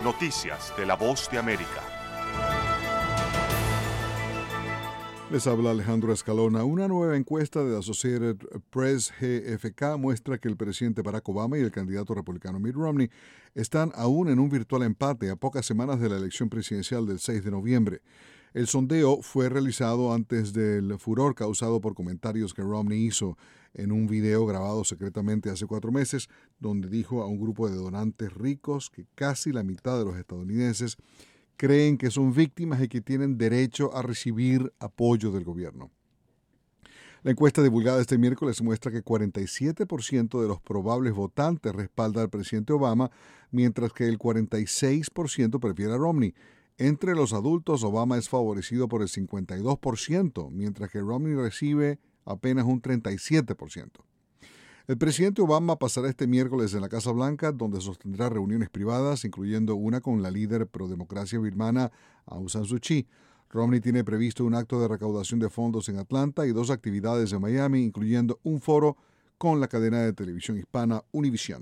Noticias de La Voz de América. Les habla Alejandro Escalona. Una nueva encuesta de Associated Press GFK muestra que el presidente Barack Obama y el candidato republicano Mitt Romney están aún en un virtual empate a pocas semanas de la elección presidencial del 6 de noviembre. El sondeo fue realizado antes del furor causado por comentarios que Romney hizo en un video grabado secretamente hace 4 meses, donde dijo a un grupo de donantes ricos que casi la mitad de los estadounidenses creen que son víctimas y que tienen derecho a recibir apoyo del gobierno. La encuesta divulgada este miércoles muestra que 47% de los probables votantes respalda al presidente Obama, mientras que el 46% prefiere a Romney. Entre los adultos, Obama es favorecido por el 52%, mientras que Romney recibe apenas un 37%. El presidente Obama pasará este miércoles en la Casa Blanca, donde sostendrá reuniones privadas, incluyendo una con la líder prodemocracia birmana Aung San Suu Kyi. Romney tiene previsto un acto de recaudación de fondos en Atlanta y 2 actividades en Miami, incluyendo un foro con la cadena de televisión hispana Univision.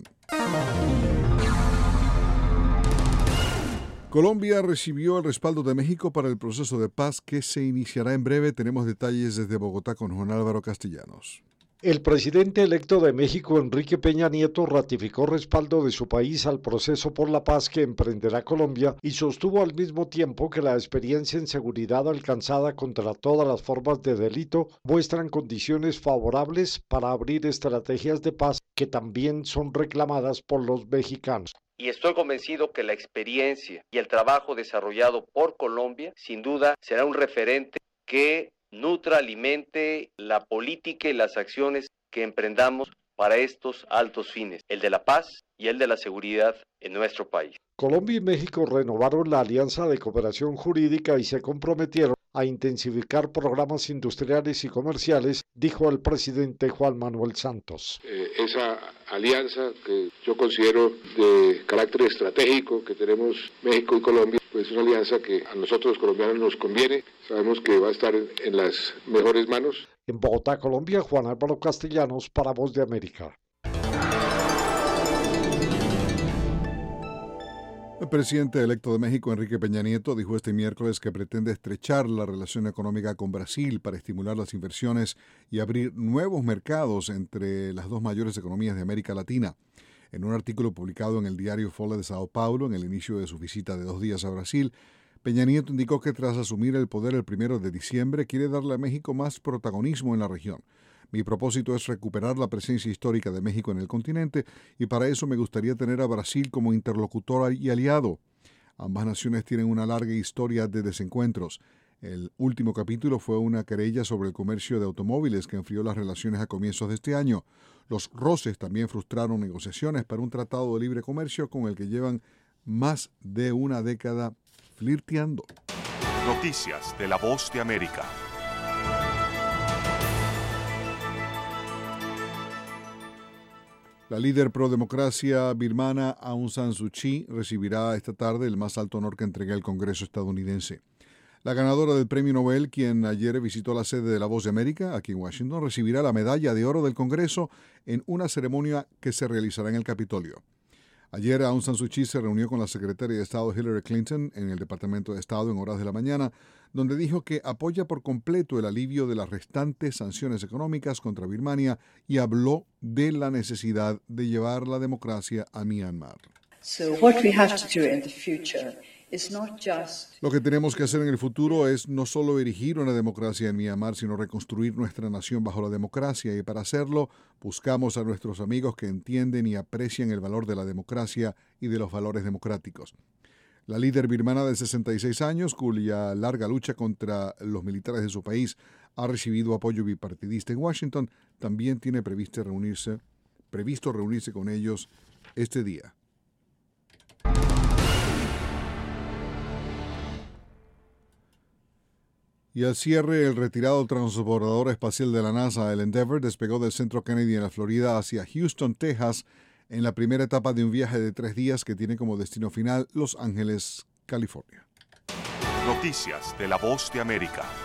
Colombia recibió el respaldo de México para el proceso de paz que se iniciará en breve. Tenemos detalles desde Bogotá con Juan Álvaro Castellanos. El presidente electo de México, Enrique Peña Nieto, ratificó respaldo de su país al proceso por la paz que emprenderá Colombia y sostuvo al mismo tiempo que la experiencia en seguridad alcanzada contra todas las formas de delito muestran condiciones favorables para abrir estrategias de paz que también son reclamadas por los mexicanos. Y estoy convencido que la experiencia y el trabajo desarrollado por Colombia, sin duda, será un referente que nutra, alimente la política y las acciones que emprendamos para estos altos fines, el de la paz y el de la seguridad en nuestro país. Colombia y México renovaron la alianza de cooperación jurídica y se comprometieron a intensificar programas industriales y comerciales, dijo el presidente Juan Manuel Santos. Esa alianza que yo considero de carácter estratégico que tenemos México y Colombia, pues es una alianza que a nosotros los colombianos nos conviene, sabemos que va a estar en las mejores manos. En Bogotá, Colombia, Juan Álvaro Castellanos para Voz de América. El presidente electo de México, Enrique Peña Nieto, dijo este miércoles que pretende estrechar la relación económica con Brasil para estimular las inversiones y abrir nuevos mercados entre las 2 mayores economías de América Latina. En un artículo publicado en el diario Folha de Sao Paulo, en el inicio de su visita de 2 días a Brasil, Peña Nieto indicó que tras asumir el poder el 1 de diciembre, quiere darle a México más protagonismo en la región. Mi propósito es recuperar la presencia histórica de México en el continente y para eso me gustaría tener a Brasil como interlocutor y aliado. Ambas naciones tienen una larga historia de desencuentros. El último capítulo fue una querella sobre el comercio de automóviles que enfrió las relaciones a comienzos de este año. Los roces también frustraron negociaciones para un tratado de libre comercio con el que llevan más de una década flirteando. Noticias de La Voz de América. La líder prodemocracia birmana Aung San Suu Kyi recibirá esta tarde el más alto honor que entrega el Congreso estadounidense. La ganadora del Premio Nobel, quien ayer visitó la sede de La Voz de América, aquí en Washington, recibirá la Medalla de Oro del Congreso en una ceremonia que se realizará en el Capitolio. Ayer Aung San Suu Kyi se reunió con la secretaria de Estado Hillary Clinton en el Departamento de Estado en horas de la mañana, donde dijo que apoya por completo el alivio de las restantes sanciones económicas contra Birmania y habló de la necesidad de llevar la democracia a Myanmar. Lo que tenemos que hacer en el futuro es no solo erigir una democracia en Myanmar, sino reconstruir nuestra nación bajo la democracia, y para hacerlo buscamos a nuestros amigos que entienden y aprecian el valor de la democracia y de los valores democráticos. La líder birmana de 66 años, cuya larga lucha contra los militares de su país ha recibido apoyo bipartidista en Washington, también tiene previsto reunirse con ellos este día. Y al cierre, el retirado transbordador espacial de la NASA, el Endeavour, despegó del Centro Kennedy en la Florida hacia Houston, Texas, en la primera etapa de un viaje de 3 días que tiene como destino final Los Ángeles, California. Noticias de La Voz de América.